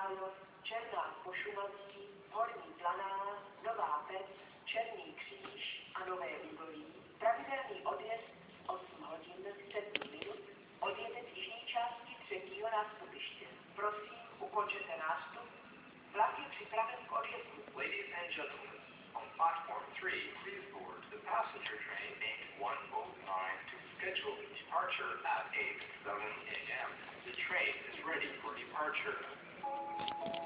Králov, Černá Pošumaví, Horní Planá, Nová Pec, Černý Kříž a Nové Ligoví. Pravidelný odjezd 8 hodin 7 minut, odjede z jižní části třetího nástupiště. Prosím, ukončete nástup. Vlak je připraven k odjezdu. Ladies and gentlemen, on platform 3, please board the passenger train 8109 to scheduled departure at 8:07 a.m. The train is ready for departure.